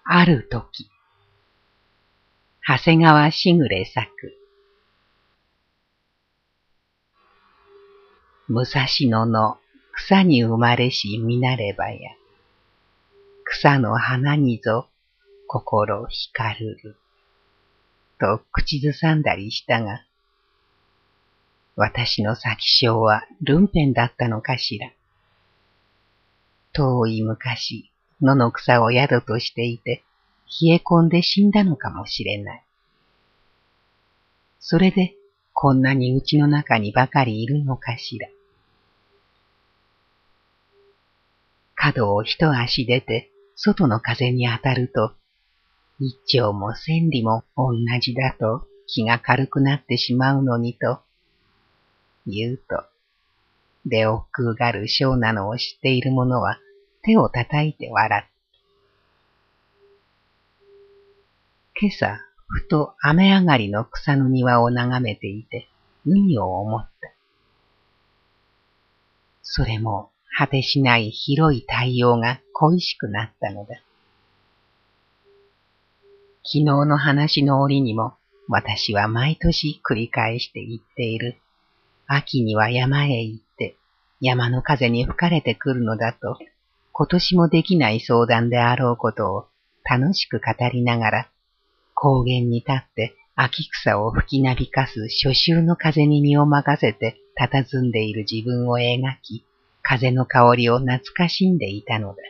あるとき、長谷川しぐれ作。武蔵野の草に生まれしみなればや、草の花にぞ心光る、と口ずさんだりしたが、私の先性はルンペンだったのかしら。遠い昔、野の草を宿としていて、冷え込んで死んだのかもしれない。それで、こんなに家の中にばかりいるのかしら。角を一足出て、外の風に当たると、一丁も千里も同じだと気が軽くなってしまうのにと、言うと、で億劫がる性なのを知っている者は手を叩いて笑った。今朝、ふと雨上がりの草の庭を眺めていて、海を思った。それも果てしない広い太陽が恋しくなったのだ。昨日の話の折にも私は毎年繰り返して言っている。秋には山へ行って山の風に吹かれてくるのだと、今年もできない相談であろうことを楽しく語りながら、高原に立って秋草を吹きなびかす初秋の風に身を任せて佇んでいる自分を描き、風の香りを懐かしんでいたのだ。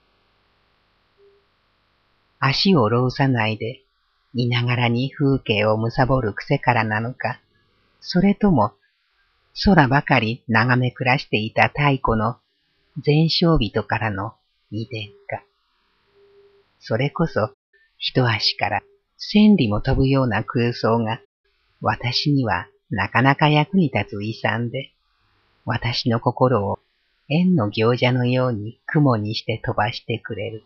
足を浪さないで、いながらに風景を貪る癖からなのか、それとも、空ばかり眺め暮らしていた太古の前生人からの遺伝か。それこそ、一足から千里も飛ぶような空想が、私にはなかなか役に立つ遺産で、私の心を円の行者のように雲にして飛ばしてくれる。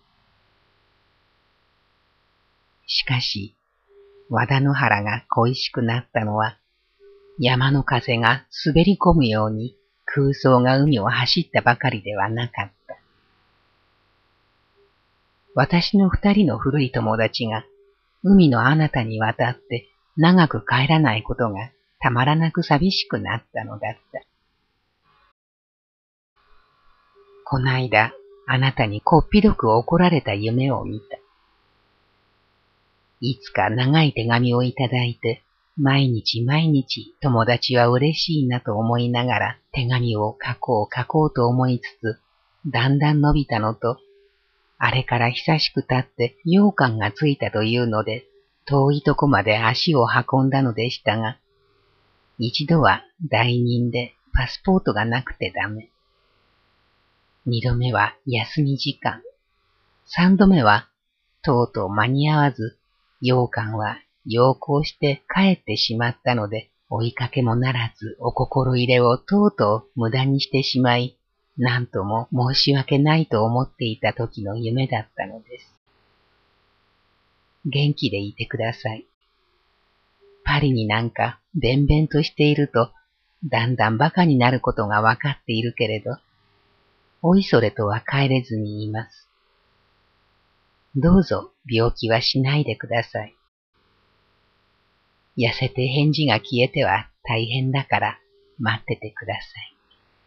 しかし、和田野原が恋しくなったのは、山の風が滑り込むように空想が海を走ったばかりではなかった。私の二人の古い友達が海の彼方に渡って長く帰らないことがたまらなく寂しくなったのだった。こないだあなたにこっぴどく怒られた夢を見た。いつか長い手紙をいただいて、毎日毎日友達は嬉しいなと思いながら手紙を書こうと思いつつ、だんだん伸びたのと、あれから久しく経って羊羹がついたというので、遠いとこまで足を運んだのでしたが、一度は代人でパスポートがなくてダメ。二度目は休み時間。三度目はとうとう間に合わず、羊羹は陽行して帰ってしまったので、追いかけもならずお心入れをとうとう無駄にしてしまい、なんとも申し訳ないと思っていた時の夢だったのです。元気でいてください。パリになんか弁々としていると、だんだん馬鹿になることがわかっているけれど、おいそれとは帰れずにいます。どうぞ病気はしないでください。痩せて返事が消えては大変だから待っててください。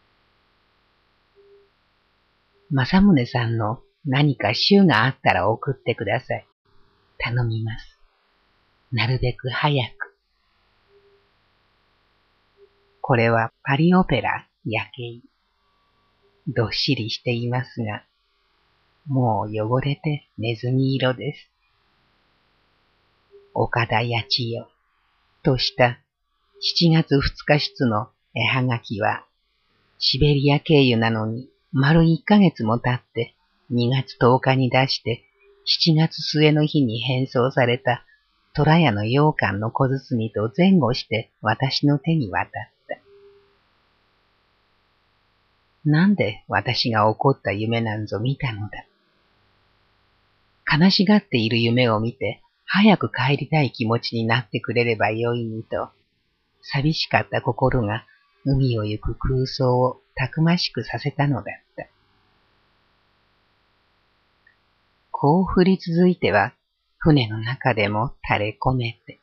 正宗さんの何か週があったら送ってください。頼みます。なるべく早く。これはパリオペラ夜景。どっしりしていますが、もう汚れてネズミ色です。岡田八千代とした7月2日出の絵はがきは、シベリア経由なのに丸1ヶ月も経って2月10日に出して7月末の日に返送された虎屋の羊羹の小包と前後して私の手に渡った。なんで私が怒った夢なんぞ見たのだ。悲しがっている夢を見て早く帰りたい気持ちになってくれればよいにと、寂しかった心が海を行く空想をたくましくさせたのだった。 こう降り続いては、船の中でも垂れ込めて。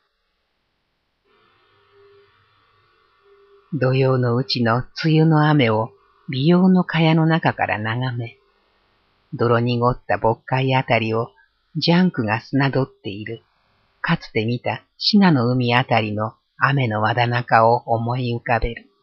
土曜のうちの梅雨の雨を美容の蚊帳の中から眺め、泥濁った渤海あたりをジャンクが砂どっている、かつて見たシナの海あたりの雨の輪田中を思い浮かべる。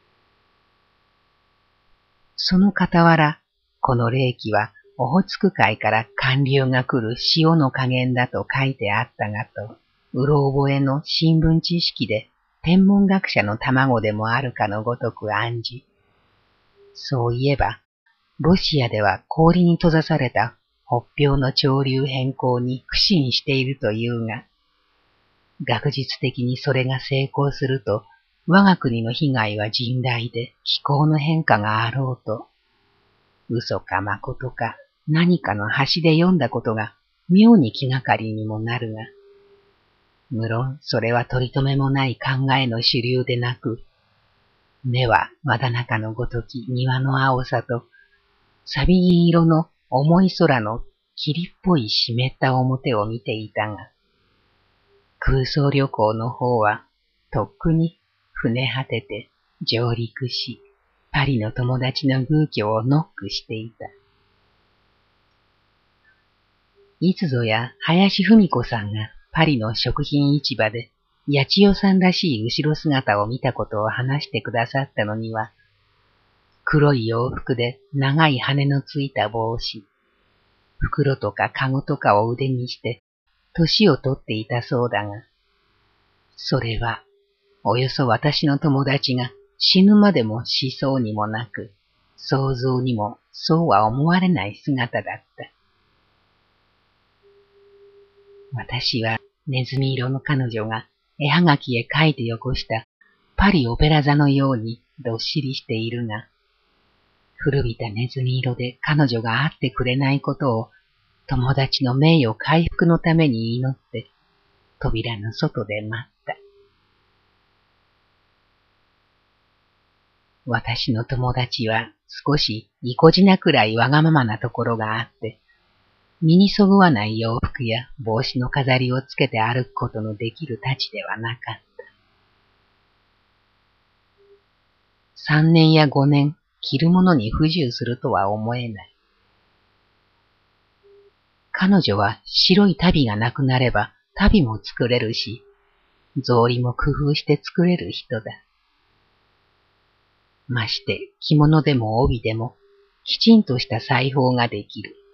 その傍ら、この霊気はオホーツク海から寒流が来る潮の加減だと書いてあったがと、うろ覚えの新聞知識で天文学者の卵でもあるかのごとく案じ、そういえば、ロシアでは氷に閉ざされた北氷の潮流変更に苦心しているというが、学術的にそれが成功すると、我が国の被害は甚大で気候の変化があろうと、嘘か誠か何かの端で読んだことが妙に気がかりにもなるが、無論それは取り留めもない考えの主流でなく、目はまだ中のごとき庭の青さと、錆銀色の重い空の霧っぽい湿った表を見ていたが、空想旅行の方はとっくに船果てて上陸し、パリの友達の寓居をノックしていた。いつぞや林文子さんがパリの食品市場で八千代さんらしい後ろ姿を見たことを話してくださったのには、黒い洋服で長い羽のついた帽子、袋とかカゴとかを腕にして、年をとっていたそうだが、それは、およそ私の友達が死ぬまでもしそうにもなく、想像にもそうは思われない姿だった。私はネズミ色の彼女が絵はがきへ書いてよこしたパリオペラ座のようにどっしりしているが、古びたネズミ色で彼女が会ってくれないことを友達の名誉回復のために祈って扉の外で待った。私の友達は少しいこじなくらいわがままなところがあって、身にそぐわない洋服や帽子の飾りをつけて歩くことのできるたちではなかった。3年や5年着るものに不自由するとは思えない。彼女は白い足袋がなくなれば足袋も作れるし、草履も工夫して作れる人だ。まして着物でも帯でもきちんとした裁縫ができる。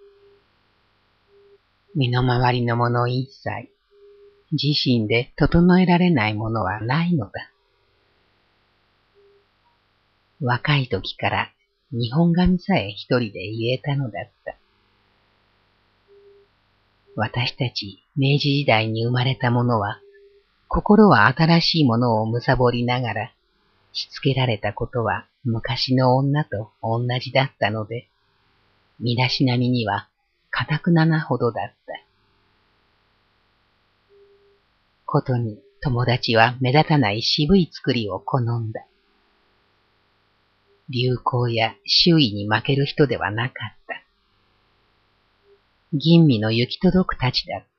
身の回りのもの一切、自身で整えられないものはないのだ。若い時から日本髪さえ一人で言えたのだった。私たち明治時代に生まれた者は、心は新しいものを貪りながら、しつけられたことは昔の女と同じだったので、身だしなみには堅くななほどだった。ことに友達は目立たない渋い作りを好んだ。流行や周囲に負ける人ではなかった。吟味の行き届くたちだった。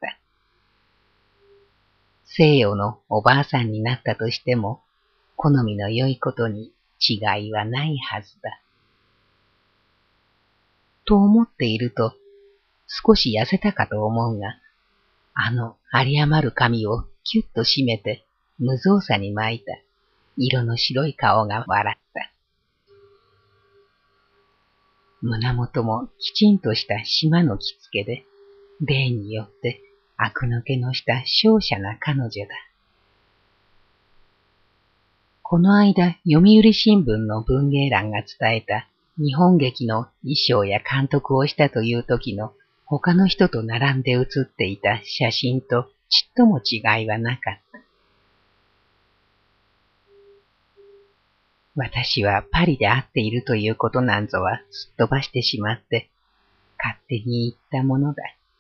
西洋のおばあさんになったとしても、好みの良いことに違いはないはずだ。と思っていると、少し痩せたかと思うが、有り余る髪をキュッと締めて無造作に巻いた色の白い顔が笑った。胸元もきちんとした縞の着付けで、例によって垢抜けのした瀟洒な彼女だ。この間、読売新聞の文芸欄が伝えた日本劇の衣装や監督をしたという時の他の人と並んで写っていた写真とちっとも違いはなかった。私はパリで会っているということなんぞはすっ飛ばしてしまって、勝手に言ったものだ。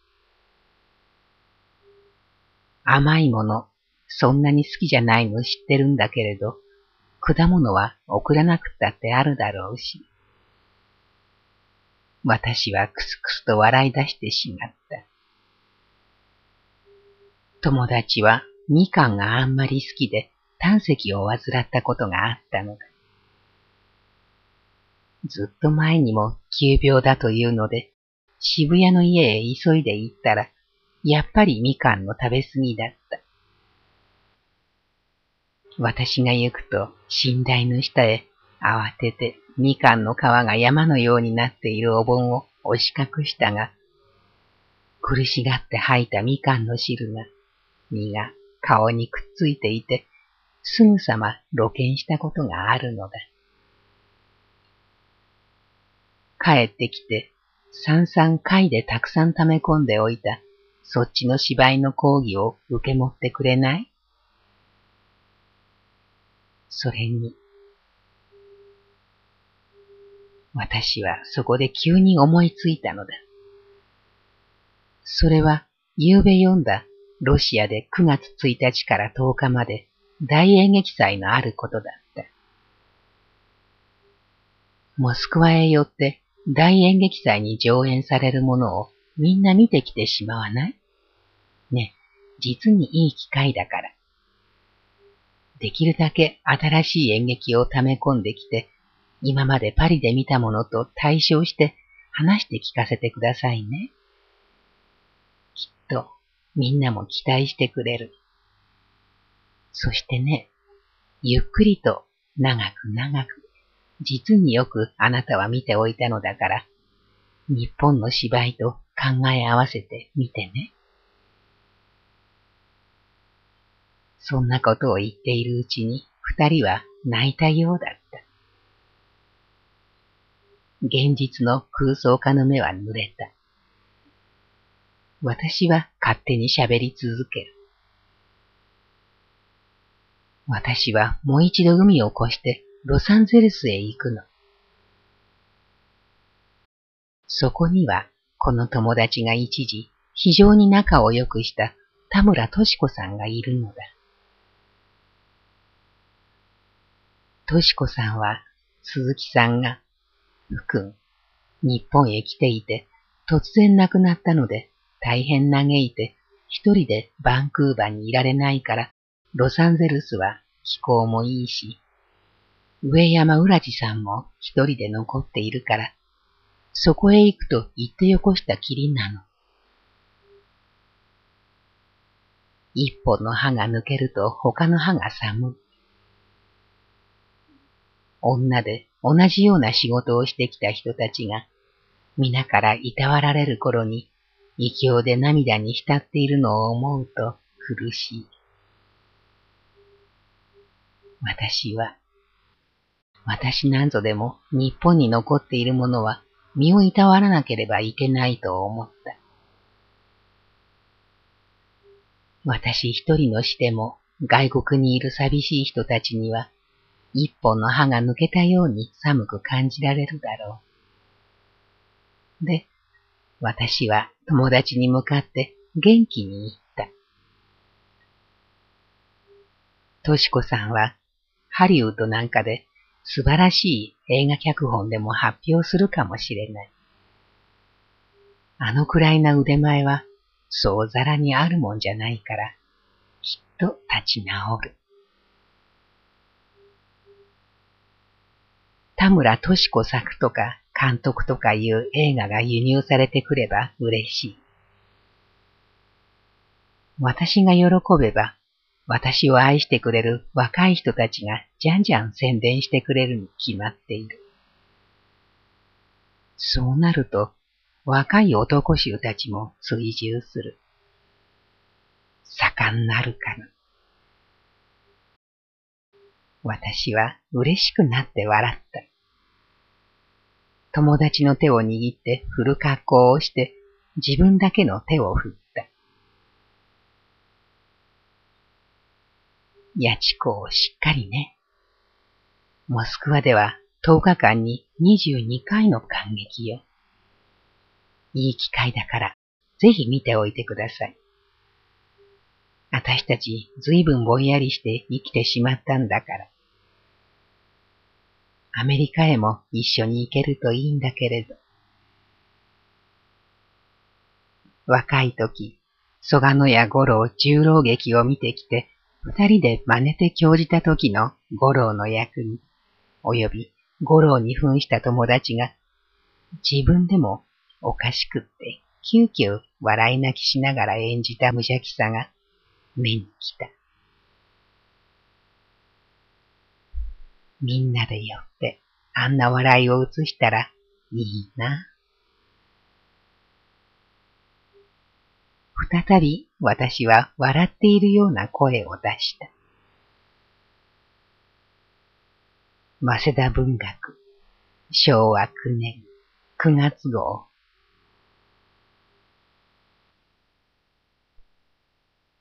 甘いもの、そんなに好きじゃないの知ってるんだけれど、果物は送らなくったってあるだろうし。私はクスクスと笑い出してしまった。 友達はみかんがあんまり好きで胆石を患ったことがあったのだ。ずっと前にも急病だというので、渋谷の家へ急いで行ったら、やっぱりみかんの食べ過ぎだった。私が行くと寝台の下へ慌ててみかんの皮が山のようになっているお盆を押し隠したが、苦しがって吐いたみかんの汁が、身が顔にくっついていて、すぐさま露見したことがあるのだ。帰ってきて、さん貝でたくさん溜め込んでおいた、そっちの芝居の講義を受け持ってくれない？それに、私はそこで急に思いついたのだ。それは、昨べ読んだロシアで9月1日から10日まで大演劇祭のあることだった。モスクワへ寄って大演劇祭に上演されるものをみんな見てきてしまわない？ね、実にいい機会だから。できるだけ新しい演劇を溜め込んできて、今までパリで見たものと対照して話して聞かせてくださいね。きっとみんなも期待してくれる。そしてね、ゆっくりと長く長く、実によくあなたは見ておいたのだから、日本の芝居と考え合わせてみてね。そんなことを言っているうちに二人は泣いたようだった。現実の空想家の目は濡れた。私は勝手に喋り続ける。私はもう一度海を越してロサンゼルスへ行くの。そこにはこの友達が一時非常に仲を良くした田村俊子さんがいるのだ。俊子さんは鈴木さんが、ふくん、日本へ来ていて突然亡くなったので大変嘆いて一人でバンクーバーにいられないからロサンゼルスは気候もいいし、上山浦地さんも一人で残っているから、そこへ行くと言ってよこしたきりなの。一本の歯が抜けると他の歯が寒い。女で同じような仕事をしてきた人たちが、皆からいたわられる頃に、異郷で涙に浸っているのを思うと苦しい。私なんぞでも日本に残っているものは身をいたわらなければいけないと思った。私一人のしても外国にいる寂しい人たちには一本の歯が抜けたように寒く感じられるだろう。で、私は友達に向かって元気に言った。としこさんはハリウッドなんかで素晴らしい映画脚本でも発表するかもしれない。あのくらいな腕前はそうざらにあるもんじゃないから、きっと立ち直る。田村俊子作とか監督とかいう映画が輸入されてくれば嬉しい。私が喜べば、私を愛してくれる若い人たちがじゃんじゃん宣伝してくれるに決まっている。そうなると、若い男衆たちも追従する。盛んなるかな。私は嬉しくなって笑った。友達の手を握って振る格好をして自分だけの手を振った。八千子をしっかりね。モスクワでは10日間に22回の感激よ。いい機会だからぜひ見ておいてください。私たちずいぶんぼんやりして生きてしまったんだから。アメリカへも一緒に行けるといいんだけれど。若い時、 蘇我屋五郎十郎劇を見てきて、二人で真似て興じた時の五郎の役に、および五郎に扮した友達が、自分でもおかしくって、キューキュー笑い泣きしながら演じた無邪気さが目に来た。みんなで寄って、あんな笑いを映したらいいな。再び私は笑っているような声を出した。早稲田文学、昭和9年9月号。